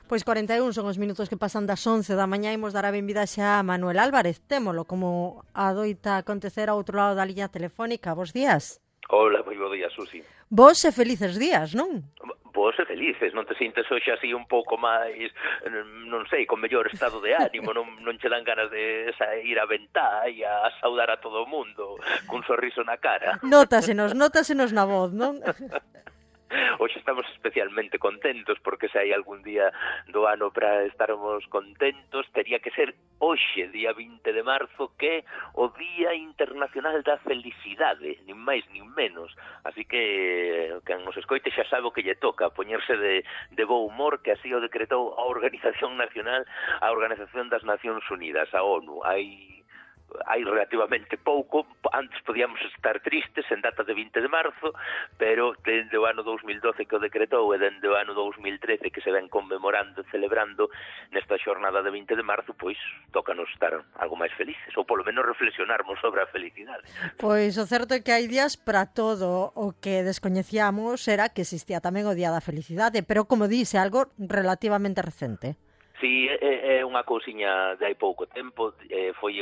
Pois 41 son os minutos que pasan das 11 da mañá. Imos dar a benvida xa a Manuel Álvarez. Témolo como adoita acontecer ao outro lado da liña telefónica. Bos días. Hola, moi bo día, Susi. Vos e felices días, non? Vos e felices, non te sintes hoxe así un pouco máis, non sei, con mellor estado de ánimo, non che dan ganas de ir a ventá e a saudar a todo o mundo cun sorriso na cara? Nótasenos na voz, non? Hoxe estamos especialmente contentos porque se hai algún día do ano para estarmos contentos tería que ser hoxe, día 20 de marzo, que é o Día Internacional da Felicidade, nin máis nin menos. Así que quen nos escoite xa sabe o que lle toca, poñerse de bo humor, que así o decretou a Organización Nacional, a Organización das Nacións Unidas, a ONU. Hai relativamente pouco, antes podíamos estar tristes en data de 20 de marzo, pero dende o ano 2012 que o decretou e dende o ano 2013 que se ven conmemorando e celebrando nesta xornada de 20 de marzo, pois tócanos estar algo máis felices, ou polo menos reflexionarmos sobre a felicidade. Pois o certo é que hai días para todo. O que descoñecíamos era que existía tamén o Día da Felicidade, pero como dice, algo relativamente recente. Si, é unha cousiña de hai pouco tempo, foi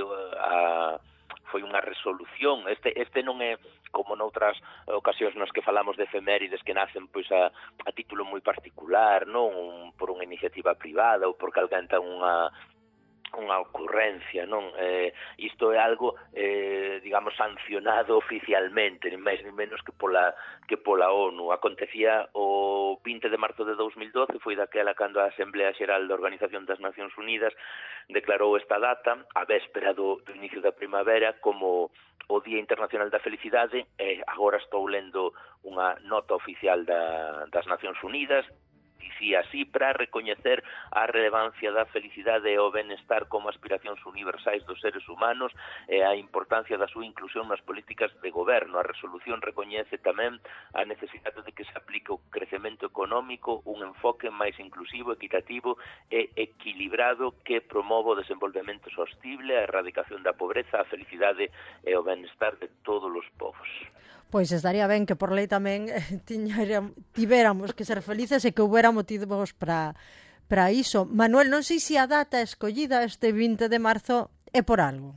unha resolución. Este non é como noutras ocasións nas que falamos de efemérides que nacen pois a título moi particular, non por unha iniciativa privada ou porque alguén ten unha ocurrencia, non? Isto é algo, digamos, sancionado oficialmente, nin máis nin menos que pola ONU. Acontecía o 20 de marzo de 2012, foi daquela cando a Asamblea Xeral da Organización das Nacións Unidas declarou esta data, a véspera do inicio da primavera, como o Día Internacional da Felicidade. Agora estou lendo unha nota oficial das Nacións Unidas, dicía así: para recoñecer a relevancia da felicidade e o benestar como aspiracións universais dos seres humanos e a importancia da súa inclusión nas políticas de goberno. A resolución recoñece tamén a necesidade de que se aplique o crecemento económico, un enfoque máis inclusivo, equitativo e equilibrado que promova o desenvolvemento sostible, a erradicación da pobreza, a felicidade e o benestar de todos os povos. Pois estaría ben que por lei tamén tivéramos que ser felices e que houbera motivos para iso. Manuel, non sei se a data escollida este 20 de marzo é por algo.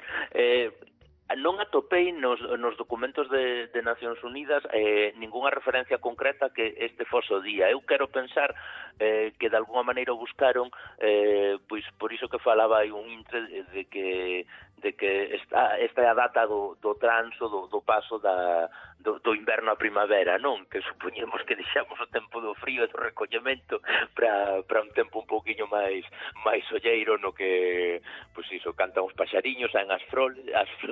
Non atopei nos documentos de Nacións Unidas ningunha referencia concreta que este fose o día. Eu quero pensar que de alguma maneira o buscaron, pois por iso que falaba hai un intre de que esta é a data do transo, do paso do inverno a primavera, non? Que supoñemos que deixamos o tempo do frío e do recollemento para un tempo un pouquiño máis olleiro, no que, pois iso, cantan os paxariños, saen as flores,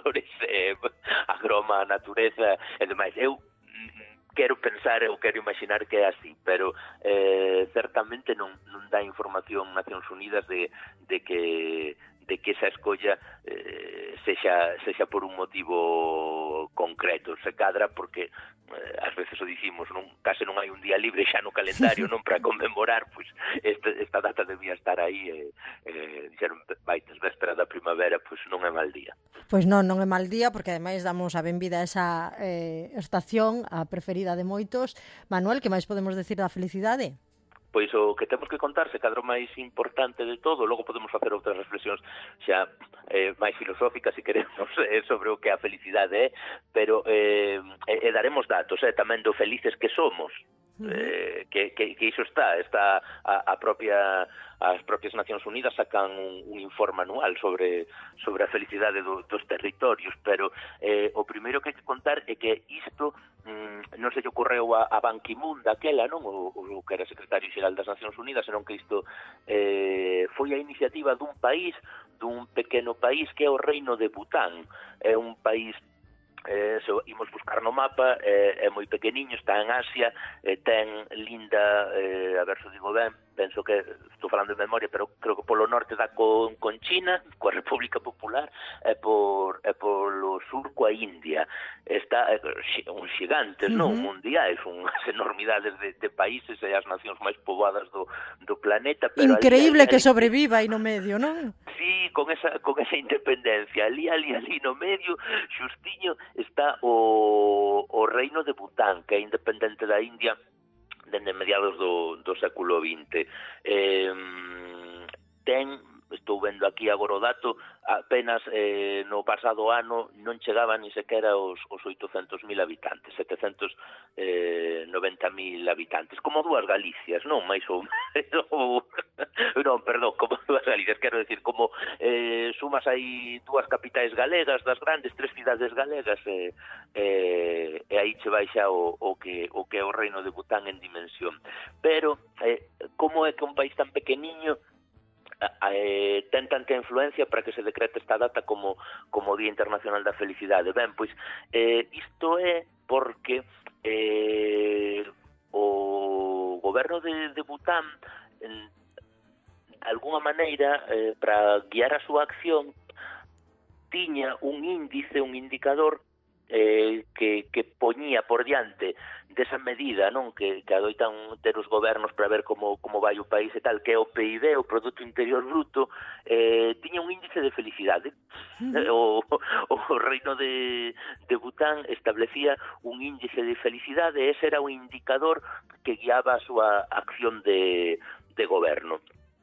agroma a natureza e demais. Eu quero pensar ou quero imaginar que é así, pero certamente non dá información Nacións Unidas de que esa escolla sexa por un motivo concreto. Se cadra porque ás veces o dicimos, case non hai un día libre xa no calendario, non, para conmemorar, pois esta data debía estar aí dixeron, vaites, véspera da primavera, pois non é mal día. Pois non é mal día, porque ademais damos a benvida a esa estación, a preferida de moitos. Manuel, que máis podemos decir da felicidade? Pois o que temos que contar, se cadro máis importante de todo, logo podemos facer outras reflexións xa máis filosóficas, se queremos, sobre o que a felicidade é, pero daremos datos tamén do felices que somos. Que iso está as propias Nacións Unidas sacan un informe anual sobre a felicidade dos territorios, pero o primeiro que hai que contar é que isto non se lle ocorreu a Ban Ki-moon daquela, non, o que era secretario xeral das Nacións Unidas, senón que isto foi a iniciativa dun pequeno país que é o Reino de Bután. É un país, se imos buscar no mapa, é moi pequeniño, está en Asia, ten linda, a ver se digo ben, penso que estou falando de memoria, pero creo que polo norte dá con China, coa República Popular, e polo sur coa India. Está uns gigantes, non, mundiais, unhas enormidades de países e as nacións máis poboadas do planeta. Pero increíble que sobreviva aí no medio, non? Sí, con esa independencia, ali no medio, xustiño, está o reino de Bután, que é independente da India dende mediados do século XX. Estou vendo aquí agora o dato, apenas no pasado ano non chegaban ni sequera os 800.000 habitantes, 790.000 habitantes, como dúas Galicias, non? Mais ou non, perdón, como dúas Galicias, quero decir, como sumas aí dúas capitais galegas, das grandes, 3 cidades galegas, e aí che vai xa o que é o Reino de Bután en dimensión. Pero, como é que un país tan pequeniño ten tanta influencia para que se decrete esta data como Día Internacional da Felicidade? Ben, pois isto é porque o goberno de Bután, de alguna maneira, para guiar a súa acción, tiña un índice, un indicador que poñía por diante desa medida, non, que adoitan ter os gobernos para ver como vai o país e tal, que é o PIB, o Produto Interior Bruto, tiña un índice de felicidade. O Reino de Bután establecía un índice de felicidade e ese era o indicador que guiaba a súa acción de goberno.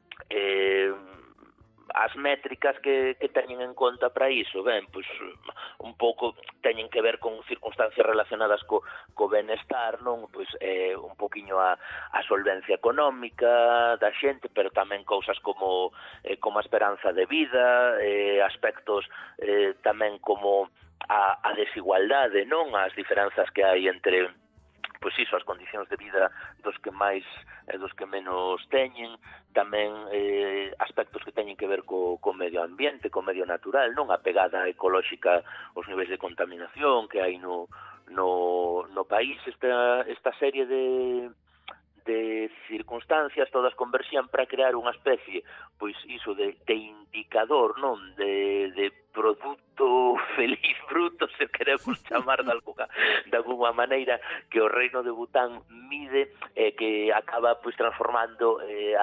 As métricas que teñen en conta para iso, ben, pois un pouco teñen que ver con circunstancias relacionadas co benestar, non? Pois un poquiño a solvencia económica da xente, pero tamén cousas como a esperanza de vida, aspectos tamén como a desigualdade, non? As diferenzas que hai entre pois iso, as condicións de vida dos que máis e dos que menos teñen, tamén aspectos que teñen que ver co medio ambiente, co medio natural, non? A pegada ecolóxica, os niveis de contaminación que hai no país, esta serie de circunstancias todas converxían para crear unha especie, pois iso de indicador, non? De produto feliz bruto, se queremos chamar de alguma maneira, que o Reino de Bután mide que acaba pois transformando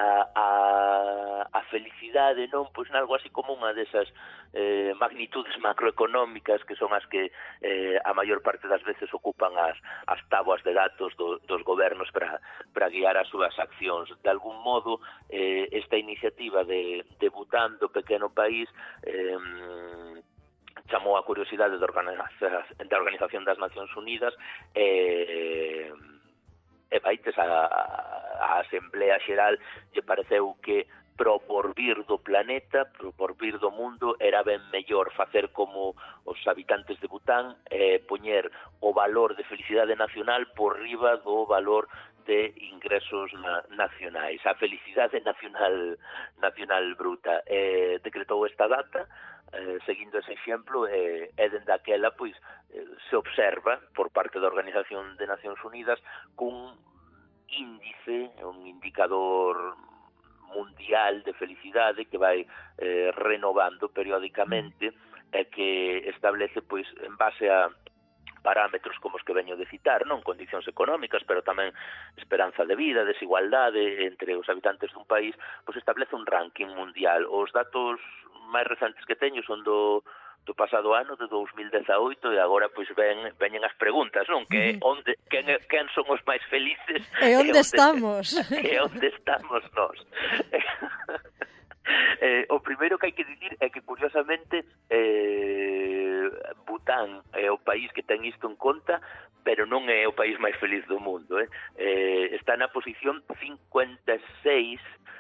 a felicidade, non? Pois nalgo así como unha desas magnitudes macroeconómicas que son as que a maior parte das veces ocupan as táboas de datos dos gobernos para guiar as súas accións. De algún modo, esta iniciativa de Bután, do pequeno país, chamou a curiosidade da Organización das Nacións Unidas e vaites a Asamblea Xeral lle pareceu que pro porvir do planeta, pro porvir do mundo, era ben mellor facer como os habitantes de Bután, poñer o valor de felicidade nacional por riba do valor de ingresos nacionais, a felicidade nacional bruta. Decretou esta data, seguindo ese exemplo, e dende aquela pois se observa por parte da Organización de Nacións Unidas cun índice, un indicador mundial de felicidade que vai renovando periódicamente e que establece pois en base a parámetros como os que veño de citar, non? Condicións económicas, pero tamén esperanza de vida, desigualdade entre os habitantes dun país, pois establece un ranking mundial. Os datos máis recentes que teño son do pasado ano, de 2018, e agora pois veñen as preguntas, non? Que quen son os máis felices? E onde estamos? E onde estamos nós? O primeiro que hai que dicir é que, curiosamente, Bután é o país que ten isto en conta, pero non é o país máis feliz do mundo. Está na posición 56,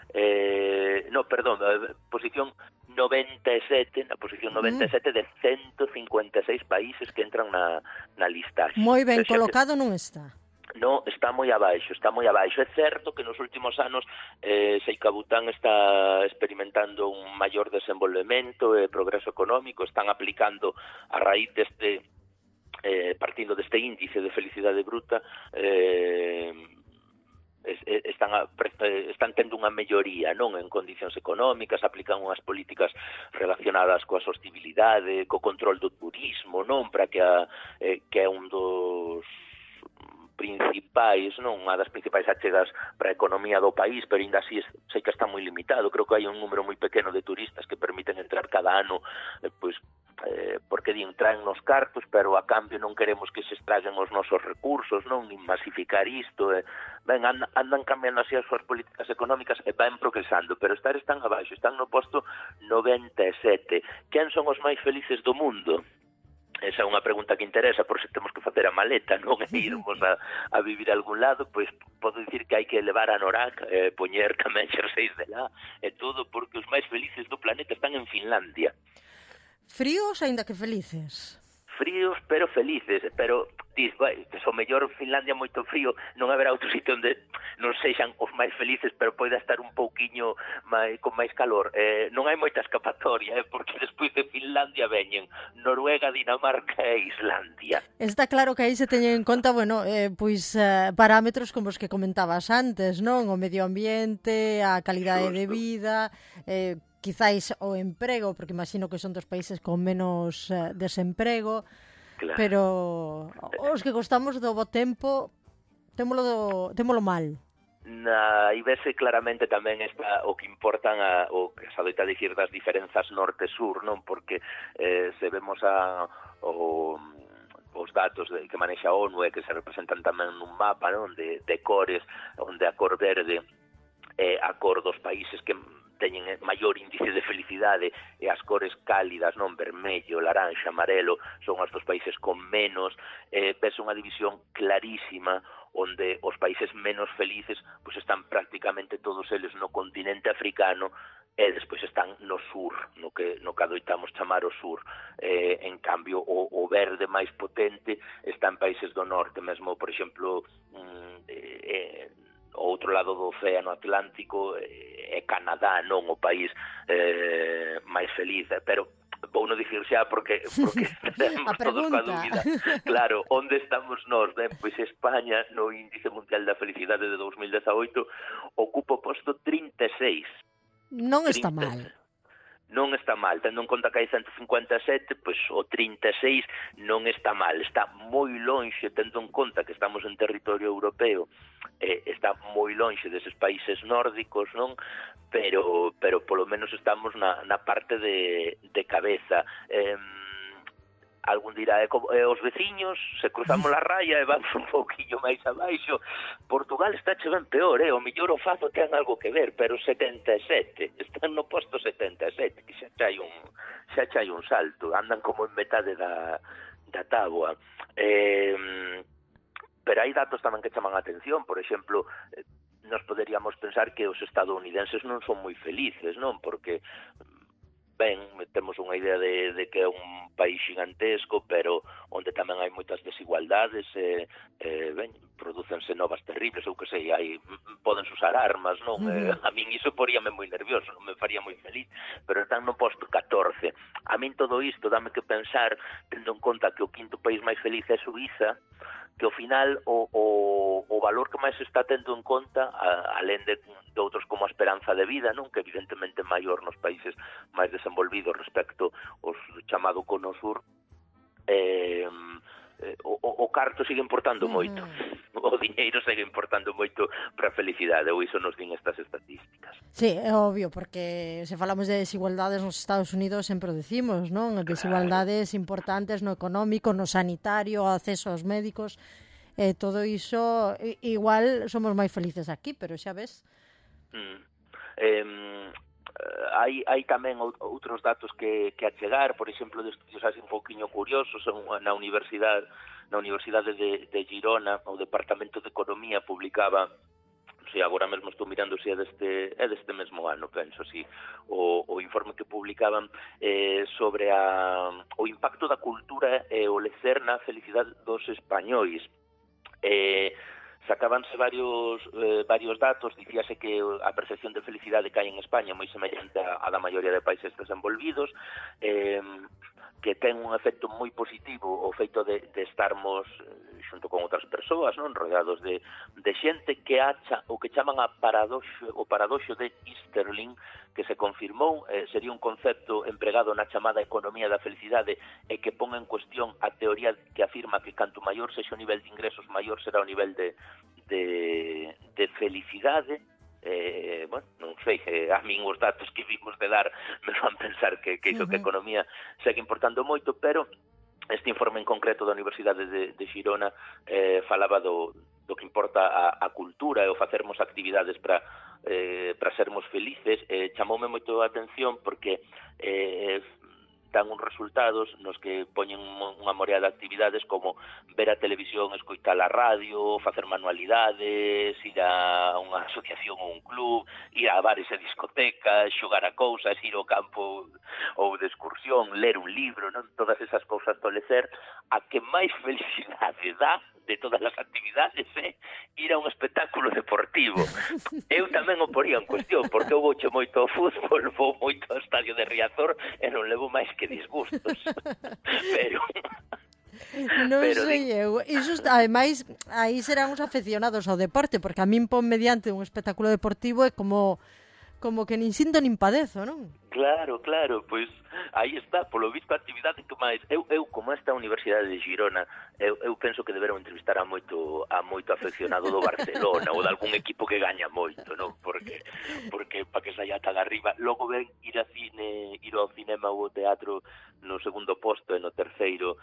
posición 97, na posición 97 de 156 países que entran na listaxe. Moi ben colocado non está. No, está moi abaixo. É certo que nos últimos anos Bután está experimentando un maior desenvolvemento e progreso económico, están aplicando a raíz deste, partindo deste índice de felicidade bruta, están tendo unha melloría, non, en condicións económicas, aplican unhas políticas relacionadas coa sostibilidade, co control do turismo, non, para que é un dos principais, non, unha das principais achegas para a economía do país, pero ainda así sei que está moi limitado. Creo que hai un número moi pequeno de turistas que permiten entrar cada ano, pois porque traen nos cartos, pero a cambio non queremos que se estraguen os nosos recursos, non, nin masificar isto, andan cambiando así as súas políticas económicas e van progresando, pero están abaixo, están no posto 97. Quen son os máis felices do mundo? Esa é unha pregunta que interesa, por se temos que facer a maleta, non, e irmos a vivir a algún lado, pois podo dicir que hai que levar a Norak, poñer tamén xerseis de lá, e todo, porque os máis felices do planeta están en Finlandia. Fríos, aínda que felices? Fríos, pero felices, pero dis, o mellor Finlandia moito frío, non haberá outro sitio onde non sexan os máis felices, pero poida estar un pouquiño con máis calor. Non hai moita escapatoria, porque despois de Finlandia veñen Noruega, Dinamarca e Islandia. Está claro que aí se teñen en conta, parámetros como os que comentabas antes, non? O medio ambiente, a calidade de vida, quizáis o emprego, porque imagino que son dos países con menos desemprego, claro. Pero os que gostamos do bo tempo témolo mal. Aí vese claramente tamén o que importan o que se adoita dicir das diferenzas norte-sur, non? Porque se vemos os datos que manexa a ONU e que se representan tamén nun mapa, non? De cores, onde a cor verde é a cor dos países que teñen maior índice de felicidade e as cores cálidas, non, vermello, laranxa, amarelo, son os dos países con menos, ves unha división clarísima onde os países menos felices pois están prácticamente todos eles no continente africano e despois están no sur, no que adoitamos chamar o sur. En cambio, o verde máis potente está en países do norte, mesmo, por exemplo, o outro lado do océano Atlántico é Canadá, non o país máis feliz, pero vou non dicir xa porque estaremos todos coa dúbida. Claro, onde estamos nós? Pois España, no Índice Mundial da Felicidade de 2018, ocupa o posto 36. Non está mal. Non está mal, tendo en conta que hai 157, pois o 36 non está mal, está moi lonxe, tendo en conta que estamos en territorio europeo, está moi lonxe deses países nórdicos, non? Pero polo menos estamos na parte de cabeza. Algún dirá, os veciños se cruzamos a raya e vamos un pouquinho máis abaixo. Portugal está che ben peor, o mellor o Fazo ten algo que ver, pero 77, están no posto 77, que xa chai un salto, andan como en metade da táboa. Pero hai datos tamén que chaman a atención, por exemplo, nos poderíamos pensar que os estadounidenses non son moi felices, non? Porque temos unha idea de que é un país xigantesco, pero onde tamén hai moitas desigualdades, prodúcense novas terribles, ou que sei, poden usar armas, non? A min iso poríame moi nervioso, non me faría moi feliz, pero están no posto 14. A min todo isto dame que pensar, tendo en conta que o quinto país máis feliz é Suíza, que ao final o valor que máis se está tendo en conta, alén de outros como a esperanza de vida, non, que evidentemente é maior nos países máis desenvolvidos respecto aos chamado Cono Sur, o carto sigue importando moito, o diñeiro sigue importando moito para a felicidade, ou iso nos din estas estatísticas. Sí, é obvio, porque se falamos de desigualdades nos Estados Unidos sempre decimos, non? Desigualdades importantes no económico, no sanitario, o acceso aos médicos, todo iso, igual somos máis felices aquí, pero xa ves. Hai tamén outros datos que achegar, por exemplo, de estudios así un pouquiño curiosos, na Universidade de Girona, o Departamento de Economía publicaba, agora mesmo estou mirando se é deste mesmo ano, penso, o informe que publicaban sobre o impacto da cultura e o lecer na felicidade dos españois. Sacábanse varios datos, dicíase que a percepción de felicidade que hai en España é moi semellante á da maioría de países desenvolvidos, que ten un efecto moi positivo o feito de estarmos xunto con outras persoas, non, rodeados de xente, que acha o que chaman o paradoxo de Easterling, que se confirmou, sería un concepto empregado na chamada economía da felicidade e que pon en cuestión a teoría que afirma que canto maior sexa o nivel de ingresos, maior será o nivel de felicidade. Non sei, a min os datos que vimos de dar me fan pensar que iso que a economía segue importando moito, pero este informe en concreto da Universidade de Xirona falaba do que importa a cultura e o facermos actividades para sermos felices. Chamoume moito a atención porque dan uns resultados nos que poñen unha morea de actividades como ver a televisión, escoitar a radio, facer manualidades, ir a unha asociación ou un club, ir a bares e discotecas, xogar a cousas, ir ao campo ou de excursión, ler un libro, non? Todas esas cousas tolecer. A que máis felicidade dá de todas as actividades ir a un espectáculo deportivo. Eu tamén o poría en cuestión, porque eu vouche moito ao fútbol, vou moito ao estadio de Riazor e non levo máis que disgustos. Pero non sei eu. Iso, ademais, aí serán os afeccionados ao deporte, porque a min pon mediante un espectáculo deportivo é como que nin sinto nin padezo, non? Claro, pois aí está, polo visto a actividade que máis eu como esta Universidade de Girona, eu penso que deberon entrevistar a moito afeccionado do Barcelona ou de algún equipo que gaña moito, non? Porque para que saia tan arriba, logo ven ir ao cinema ou ao teatro no segundo posto e no terceiro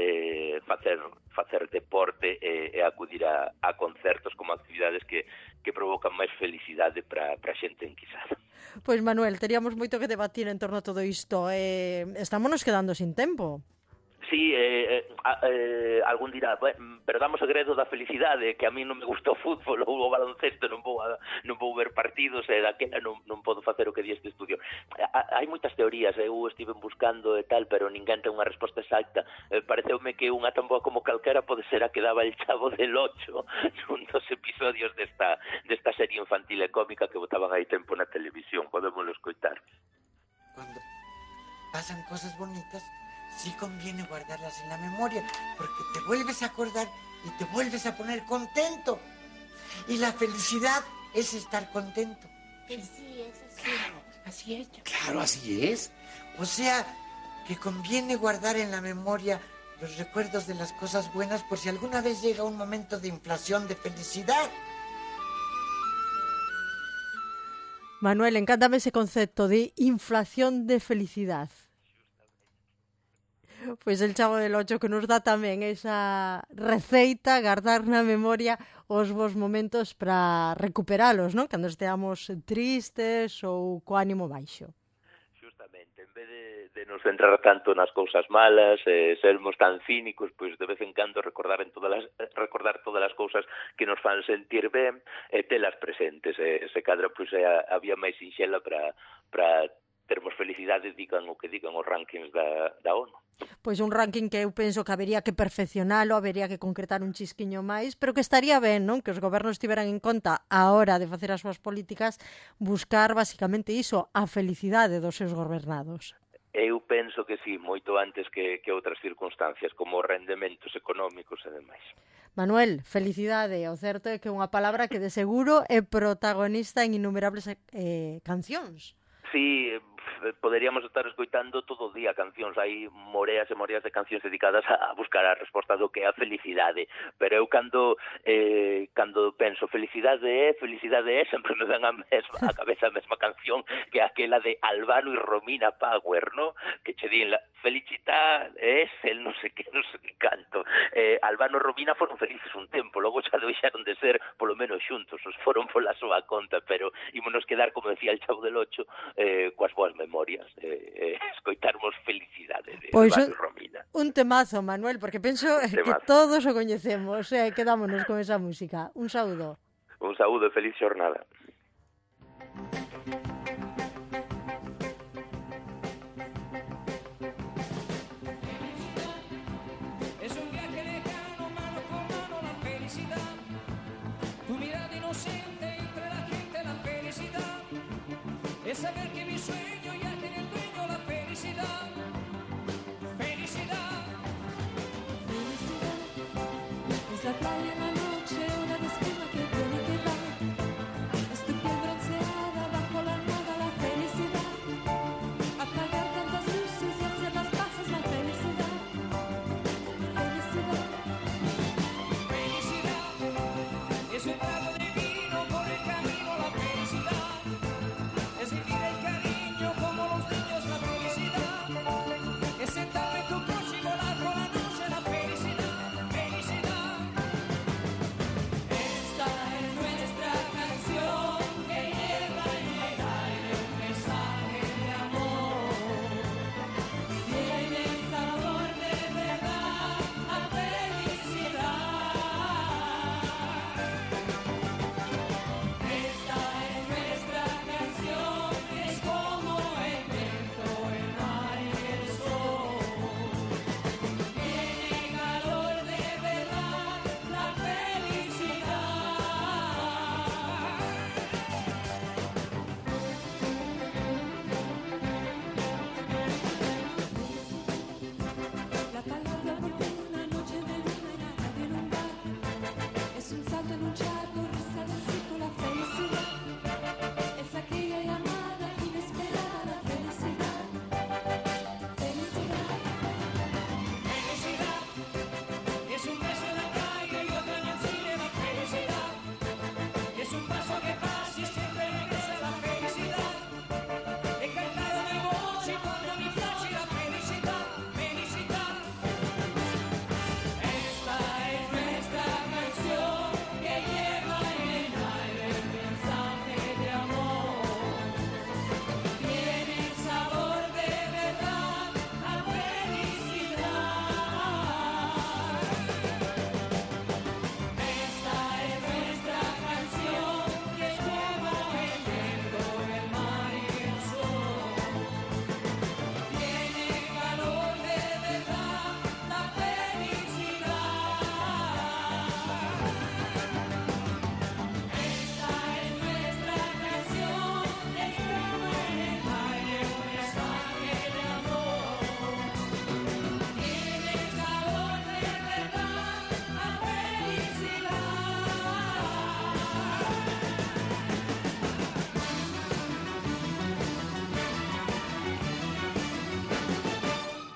facer deporte e acudir a concertos como actividades que provocan máis felicidade para a xente enquisada. Pois, Manuel, teríamos moito que debatir en torno a todo isto. Estámonos quedando sin tempo. Sí, algún dirá, perdamos o segredo da felicidade, que a mí non me gusta o fútbol ou o baloncesto, non vou ver partidos e daquela non podo facer o que di este estudio. Hai moitas teorías, eu estive buscando e tal, pero ninguén ten unha resposta exacta. Pareceume que unha tan boa como calquera pode ser a que daba el Chavo del Ocho nun dos episodios desta serie infantil e cómica que botaban aí tempo na televisión. Podémoslo escoitar. Cuando pasan cosas bonitas, sí conviene guardarlas en la memoria, porque te vuelves a acordar y te vuelves a poner contento. Y la felicidad es estar contento. Sí, es así. Claro, Así es. claro, así es. O sea, que conviene guardar en la memoria los recuerdos de las cosas buenas por si alguna vez llega un momento de inflación de felicidad. Manuel, encántame ese concepto de inflación de felicidad. Pois el Chavo del Ocho que nos dá tamén esa receita, guardar na memoria os bons momentos para recuperalos, non? Cando esteamos tristes ou co ánimo baixo. Justamente, en vez de nos centrar tanto nas cousas malas, sermos tan cínicos, pois de vez en cando recordar todas as cousas que nos fan sentir ben e telas presentes. Se cadra, pois a vía máis sinxela para termos felicidade, digan o que digan os rankings da ONU. Pois un ranking que eu penso que habería que perfeccionalo, habería que concretar un chisquiño máis, pero que estaría ben, non? Que os gobernos tiveran en conta a hora de facer as súas políticas, buscar basicamente iso, a felicidade dos seus gobernados. Eu penso que sí, moito antes que outras circunstancias, como rendementos económicos e demais. Manuel, felicidade. O certo é que é unha palabra que de seguro é protagonista en innumerables cancións. Sí, poderíamos estar escoitando todo o día cancións, hai moreas e moreas de cancións dedicadas a buscar a resposta do que é a felicidade, pero eu cando penso felicidade é, sempre me ven a cabeza a mesma canción que aquela de Albano e Romina Power, ¿no? Que che din la felicità es el non sei que canto. Albano e Romina foron felices un tempo, logo xa deixaron de ser polo menos xuntos, os foron pola súa conta, pero ímonos quedar, como decía el Chavo del Ocho, coas boas memorias, escoitarmos felicidade de Pois Albano e Romina. Un temazo, Manuel, porque penso que todos o coñecemos, quedámonos con esa música. Un saúdo. Un saúdo e feliz xornada.